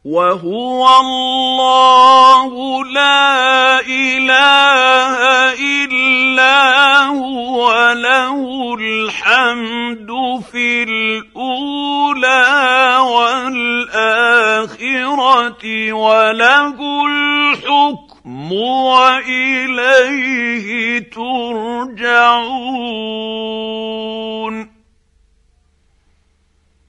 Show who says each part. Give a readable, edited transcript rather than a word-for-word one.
Speaker 1: وهو الله لا اله الا هو له الحمد في الاولى والاخره وله الحكم واليه ترجعون.